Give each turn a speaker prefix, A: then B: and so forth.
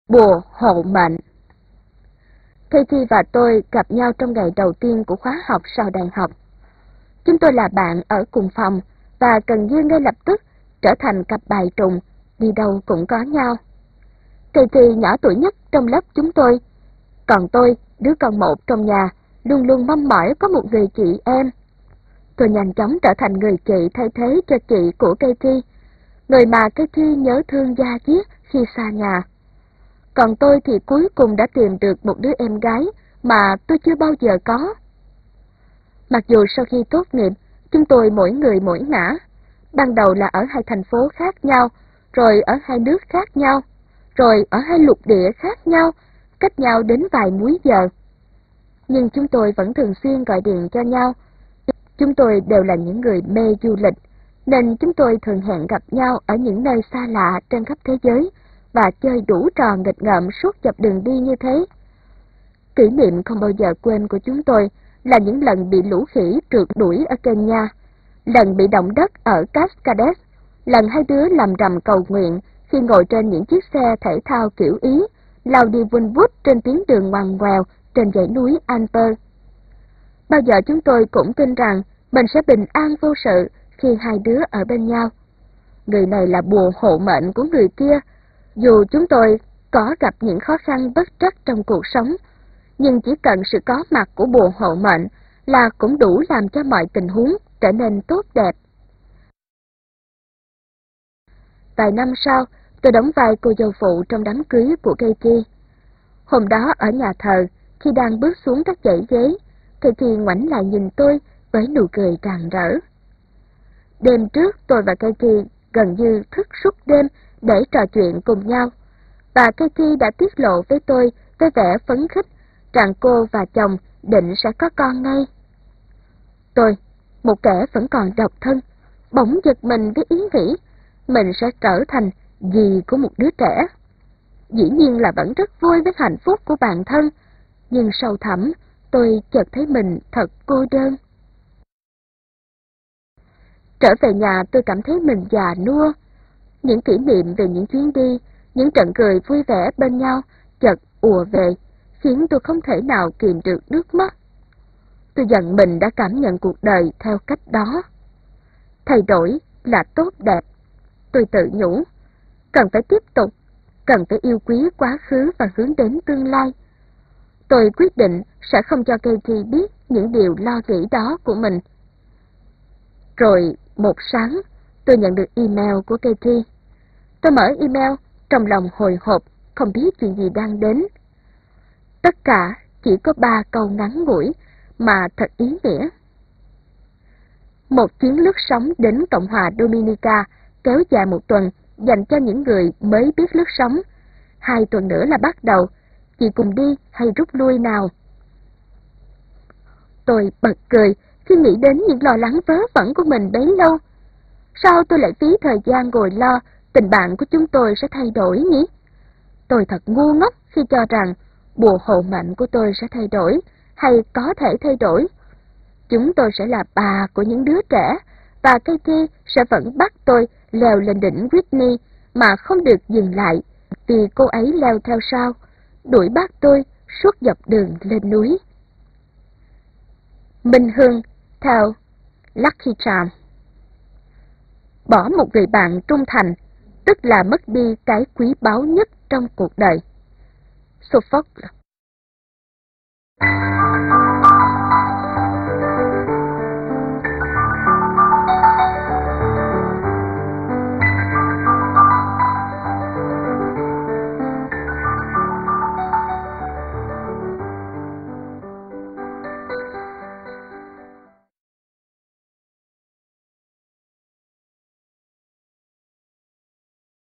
A: Bùa hộ mệnh. Katie và tôi gặp nhau trong ngày đầu tiên của khóa học sau đại học. Chúng tôi là bạn ở cùng phòng và gần như ngay lập tức trở thành cặp bài trùng, đi đâu cũng có nhau. Katie nhỏ tuổi nhất trong lớp chúng tôi, còn tôi, đứa con một trong nhà, luôn luôn mong mỏi có một người chị em. Tôi nhanh chóng trở thành người chị thay thế cho chị của Katie, người mà Katie nhớ thương da diết khi xa nhà. Còn tôi thì cuối cùng đã tìm được một đứa em gái mà tôi chưa bao giờ có. Mặc dù sau khi tốt nghiệp, chúng tôi mỗi người mỗi ngả. Ban đầu là ở hai thành phố khác nhau, rồi ở hai nước khác nhau, rồi ở hai lục địa khác nhau, cách nhau đến vài múi giờ. Nhưng chúng tôi vẫn thường xuyên gọi điện cho nhau. Chúng tôi đều là những người mê du lịch, nên chúng tôi thường hẹn gặp nhau ở những nơi xa lạ trên khắp thế giới và chơi đủ trò nghịch ngợm suốt dọc đường đi như thế. Kỷ niệm không bao giờ quên của chúng tôi là những lần bị lũ khỉ trượt đuổi ở Kenya, lần bị động đất ở Cascades, lần hai đứa làm rằm cầu nguyện khi ngồi trên những chiếc xe thể thao kiểu Ý, lao đi vun vút trên tuyến đường ngoằn ngoèo trên dãy núi Alper. Bao giờ chúng tôi cũng tin rằng mình sẽ bình an vô sự khi hai đứa ở bên nhau. Người này là bùa hộ mệnh của người kia. Dù chúng tôi có gặp những khó khăn bất trắc trong cuộc sống, nhưng chỉ cần sự có mặt của bùa hộ mệnh là cũng đủ làm cho mọi tình huống trở nên tốt đẹp. Vài năm sau, tôi đóng vai cô dâu phụ trong đám cưới của Katie. Hôm đó ở nhà thờ, khi đang bước xuống các dãy ghế, Katie ngoảnh lại nhìn tôi với nụ cười rạng rỡ. Đêm trước, tôi và Katie gần như thức suốt đêm để trò chuyện cùng nhau, và Katie đã tiết lộ với tôi với vẻ phấn khích rằng cô và chồng định sẽ có con ngay. Tôi, một kẻ vẫn còn độc thân, bỗng giật mình với ý nghĩ mình sẽ trở thành dì của một đứa trẻ. Dĩ nhiên là vẫn rất vui với hạnh phúc của bản thân, nhưng sâu thẳm tôi chợt thấy mình thật cô đơn. Trở về nhà tôi cảm thấy mình già nua. Những kỷ niệm về những chuyến đi, những trận cười vui vẻ bên nhau chợt ùa về, khiến tôi không thể nào kìm được nước mắt. Tôi giận mình đã cảm nhận cuộc đời theo cách đó. Thay đổi là tốt đẹp. Tôi tự nhủ, cần phải tiếp tục, cần phải yêu quý quá khứ và hướng đến tương lai. Tôi quyết định sẽ không cho Katie biết những điều lo nghĩ đó của mình. Rồi một sáng, tôi nhận được email của Katie. Tôi mở email, trong lòng hồi hộp, không biết chuyện gì đang đến. Tất cả chỉ có 3 câu ngắn ngủi mà thật ý nghĩa. Một chuyến lướt sóng đến Cộng hòa Dominica kéo dài 1 tuần dành cho những người mới biết lướt sóng. 2 tuần nữa là bắt đầu, chị cùng đi hay rút lui nào? Tôi bật cười khi nghĩ đến những lo lắng vớ vẩn của mình bấy lâu. Sao tôi lại phí thời gian ngồi lo tình bạn của chúng tôi sẽ thay đổi nhỉ? Tôi thật ngu ngốc khi cho rằng bùa hộ mệnh của tôi sẽ thay đổi, hay có thể thay đổi. Chúng tôi sẽ là bà của những đứa trẻ, và Katie sẽ vẫn bắt tôi leo lên đỉnh Whitney mà không được dừng lại, vì cô ấy leo theo sau, đuổi bắt tôi suốt dọc đường lên núi. Minh Hương theo Lucky Charm. Bỏ một người bạn trung thành, tức là mất đi cái quý báu nhất trong cuộc đời. Sophocles.